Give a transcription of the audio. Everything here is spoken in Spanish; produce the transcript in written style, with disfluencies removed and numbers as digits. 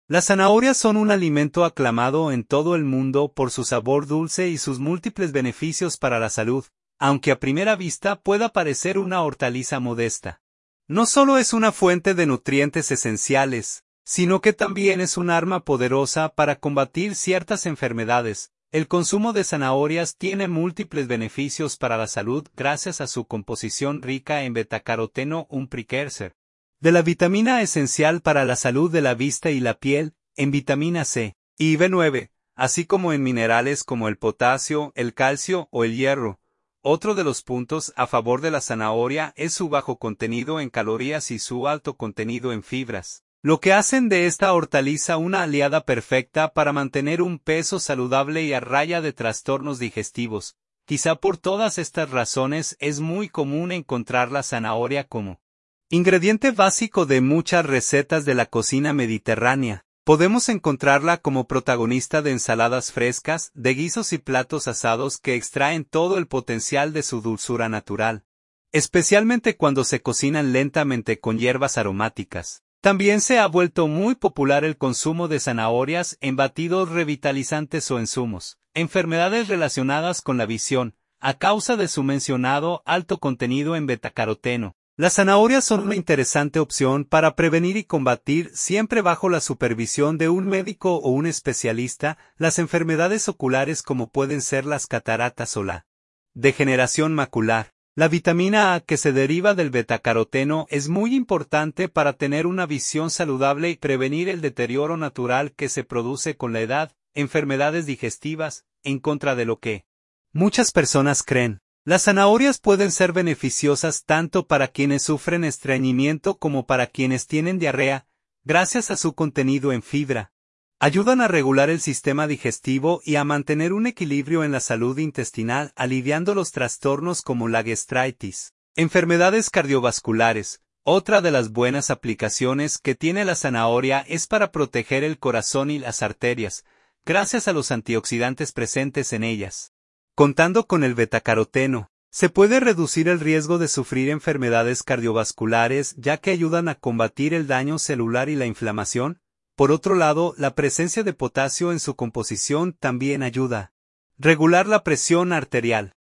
Las zanahorias son un alimento aclamado en todo el mundo por su sabor dulce y sus múltiples beneficios para la salud, aunque a primera vista pueda parecer una hortaliza modesta. No solo es una fuente de nutrientes esenciales, sino que también es un arma poderosa para combatir ciertas enfermedades. El consumo de zanahorias tiene múltiples beneficios para la salud gracias a su composición rica en betacaroteno, un precursor de la vitamina esencial para la salud de la vista y la piel, en vitamina C y B9, así como en minerales como el potasio, el calcio o el hierro. Otro de los puntos a favor de la zanahoria es su bajo contenido en calorías y su alto contenido en fibras, lo que hacen de esta hortaliza una aliada perfecta para mantener un peso saludable y a raya de trastornos digestivos. Quizá por todas estas razones es muy común encontrar la zanahoria como ingrediente básico de muchas recetas de la cocina mediterránea. Podemos encontrarla como protagonista de ensaladas frescas, de guisos y platos asados que extraen todo el potencial de su dulzura natural, especialmente cuando se cocinan lentamente con hierbas aromáticas. También se ha vuelto muy popular el consumo de zanahorias en batidos revitalizantes o en zumos. Enfermedades relacionadas con la visión, a causa de su mencionado alto contenido en betacaroteno. Las zanahorias son una interesante opción para prevenir y combatir, siempre bajo la supervisión de un médico o un especialista, las enfermedades oculares como pueden ser las cataratas o la degeneración macular. La vitamina A que se deriva del betacaroteno es muy importante para tener una visión saludable y prevenir el deterioro natural que se produce con la edad, enfermedades digestivas, en contra de lo que muchas personas creen. Las zanahorias pueden ser beneficiosas tanto para quienes sufren estreñimiento como para quienes tienen diarrea, gracias a su contenido en fibra. Ayudan a regular el sistema digestivo y a mantener un equilibrio en la salud intestinal, aliviando los trastornos como la gastritis. Enfermedades cardiovasculares. Otra de las buenas aplicaciones que tiene la zanahoria es para proteger el corazón y las arterias, gracias a los antioxidantes presentes en ellas. Contando con el betacaroteno, se puede reducir el riesgo de sufrir enfermedades cardiovasculares ya que ayudan a combatir el daño celular y la inflamación. Por otro lado, la presencia de potasio en su composición también ayuda a regular la presión arterial.